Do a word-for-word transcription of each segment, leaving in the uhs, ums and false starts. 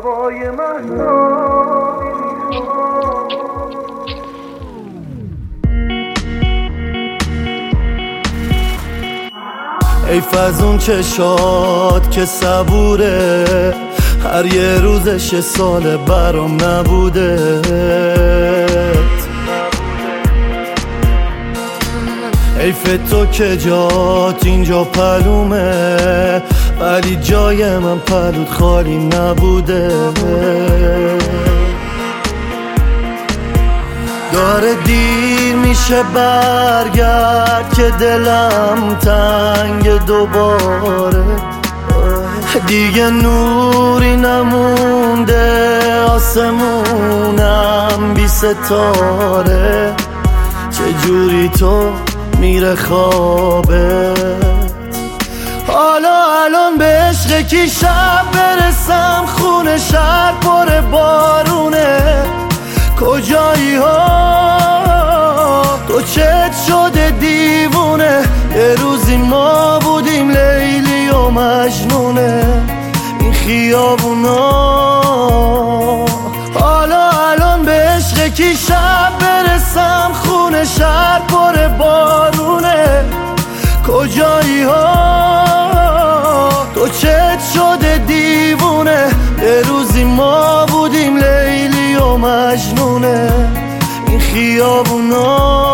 شبای مهتابی میخوام. حیف از اون چشات که صبوره، هر یه روزش سال برام نبوده. حیف تو که جات اینجا پلومه، ولی جای من پلوت خالی نبوده. داره دیر میشه برگرد که دلم تنگ دوباره. دیگه نوری نمونده آسمونم بی ستاره. چجوری تو میره خوابت؟ حالا الان به عشق کی شب برسم؟ خونه شهر پر بارونه. کجایی ها تو چت شده دیوونه؟ یه روزی ما بودیم لیلی و مجنونه این خیابونا. حالا الان به عشق کی شب برسم؟ خونه شهر پر بارونه. کجایی ها تو چت شده دیوونه؟ یه روزی ما بودیم لیلی و مجنونه این خیابونا.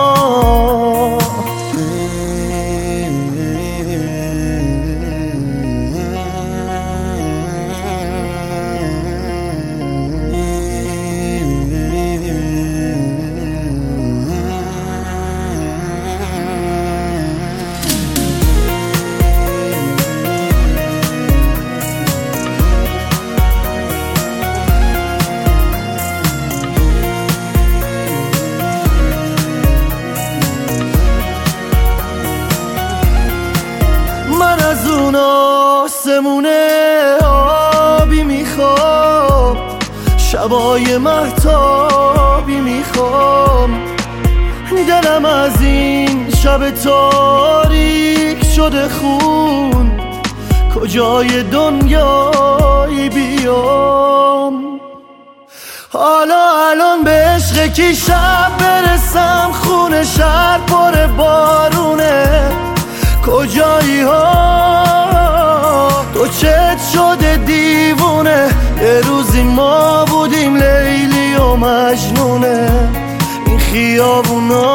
من از اون آسمونه آبی میخوام، شبای مهتابی میخوام. دلم از این شب تاریک شده خون، کجای دنیایی بیام؟ حالا الان به عشق کی شب برسم؟ خونه شهر پر بارونه. کجایی ها تو چت شده دیوونه؟ یه روزی ما بودیم لیلی و مجنونه این خیابونا.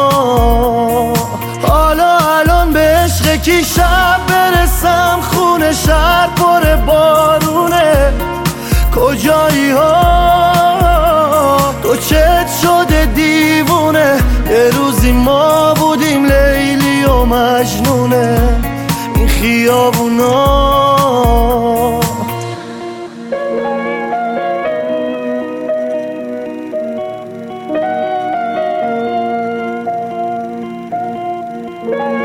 حالا الان به عشق کی شب برسم؟ خونه شهر پر بارونه. کجایی ها تو چت شده دیوونه؟ یه روزی ما بودیم لیلی و مجنونه این خیابونا. Thank you.